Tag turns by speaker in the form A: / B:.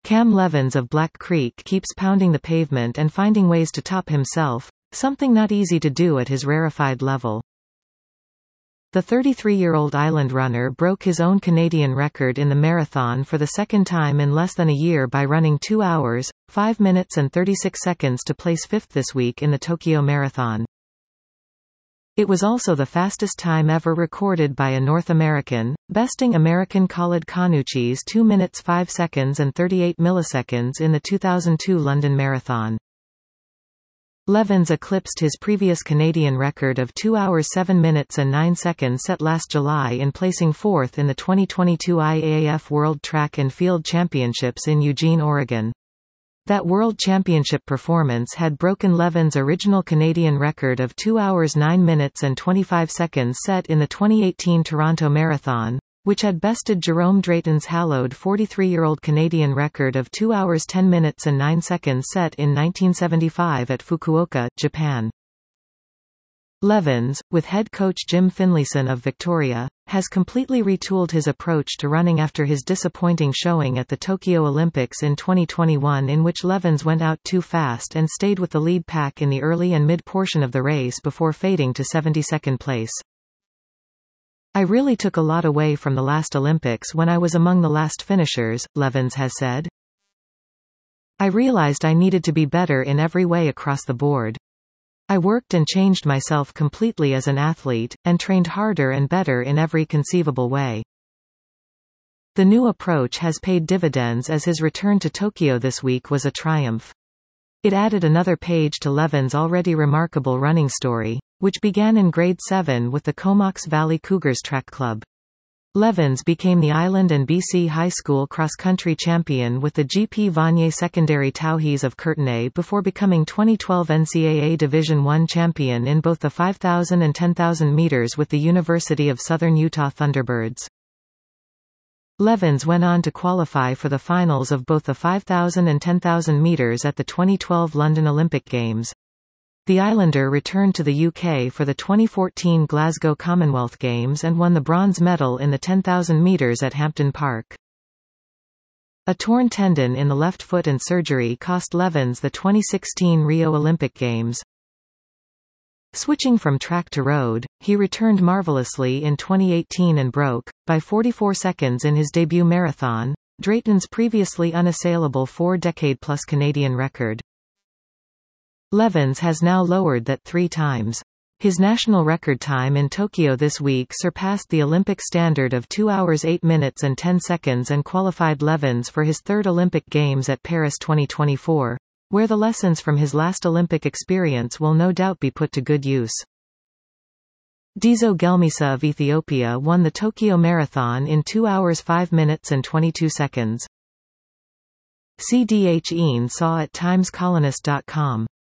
A: Cam Levins of Black Creek keeps pounding the pavement and finding ways to top himself, something not easy to do at his rarefied level. The 33-year-old island runner broke his own Canadian record in the marathon for the second time in less than a year by running 2 hours, 5 minutes and 36 seconds to place fifth this week in the Tokyo Marathon. It was also the fastest time ever recorded by a North American, besting American Khalid Khannouchi's 2 minutes 5 seconds and 38 milliseconds in the 2002 London Marathon. Levins eclipsed his previous Canadian record of 2 hours 7 minutes and 9 seconds set last July in placing fourth in the 2022 IAAF World Track and Field Championships in Eugene, Oregon. That World Championship performance had broken Levins' original Canadian record of 2 hours 9 minutes and 25 seconds set in the 2018 Toronto Marathon, which had bested Jerome Drayton's hallowed 43-year-old Canadian record of 2 hours 10 minutes and 9 seconds set in 1975 at Fukuoka, Japan. Levins, with head coach Jim Finlayson of Victoria, has completely retooled his approach to running after his disappointing showing at the Tokyo Olympics in 2021, in which Levins went out too fast and stayed with the lead pack in the early and mid-portion of the race before fading to 72nd place. "I really took a lot away from the last Olympics when I was among the last finishers," Levins has said. "I realized I needed to be better in every way across the board. I worked and changed myself completely as an athlete, and trained harder and better in every conceivable way." The new approach has paid dividends as his return to Tokyo this week was a triumph. It added another page to Levins' already remarkable running story, which began in grade 7 with the Comox Valley Cougars Track Club. Levins became the Island and BC High School cross-country champion with the GP Vanier Secondary Tauhees of Courtenay before becoming 2012 NCAA Division I champion in both the 5,000 and 10,000 meters with the University of Southern Utah Thunderbirds. Levins went on to qualify for the finals of both the 5,000 and 10,000 meters at the 2012 London Olympic Games. The Islander returned to the UK for the 2014 Glasgow Commonwealth Games and won the bronze medal in the 10,000 metres at Hampden Park. A torn tendon in the left foot and surgery cost Levins the 2016 Rio Olympic Games. Switching from track to road, he returned marvellously in 2018 and broke, by 44 seconds in his debut marathon, Drayton's previously unassailable 4-decade-plus Canadian record. Levins has now lowered that 3 times. His national record time in Tokyo this week surpassed the Olympic standard of 2 hours 8 minutes and 10 seconds and qualified Levins for his third Olympic Games at Paris 2024, where the lessons from his last Olympic experience will no doubt be put to good use. Dizo Gelmisa of Ethiopia won the Tokyo Marathon in 2 hours 5 minutes and 22 seconds. CDH Ian Saw at timescolonist.com